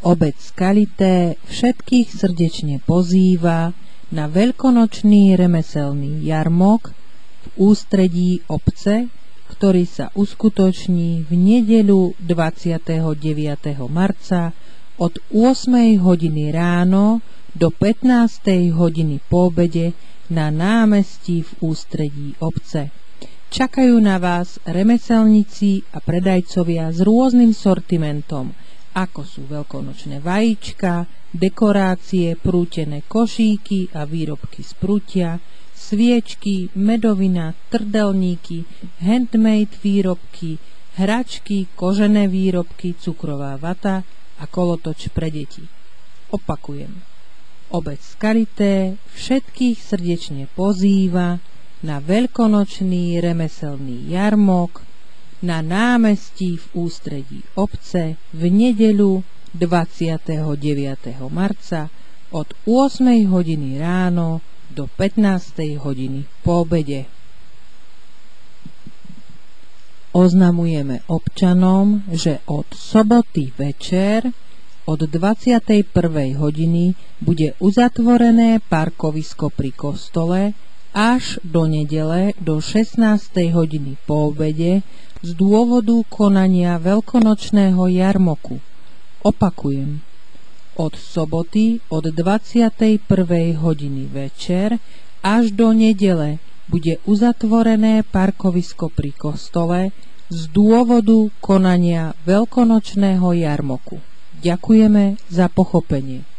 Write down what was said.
Obec Skalité všetkých srdečne pozýva na veľkonočný remeselný jarmok v ústredí obce, ktorý sa uskutoční v nedeľu 29. marca od 8 hodiny ráno do 15 hodiny po obede na námestí v ústredí obce. Čakajú na vás remeselníci a predajcovia s rôznym sortimentom, ako sú veľkonočné vajíčka, dekorácie, prútené košíky a výrobky z prutia, sviečky, medovina, trdelníky, handmade výrobky, hračky, kožené výrobky, cukrová vata a kolotoč pre deti. Opakujem. Obec Skalité všetkých srdečne pozýva na veľkonočný remeselný jarmok na námestí v ústredí obce v nedeľu 29. marca od 8 hodiny ráno do 15 hodiny po obede. Oznamujeme občanom, že od soboty večer od 21. hodiny bude uzatvorené parkovisko pri kostole až do nedele do 16. hodiny po obede z dôvodu konania veľkonočného jarmoku. Opakujem, od soboty od 21. hodiny večer až do nedele bude uzatvorené parkovisko pri kostole z dôvodu konania veľkonočného jarmoku. Ďakujeme za pochopenie.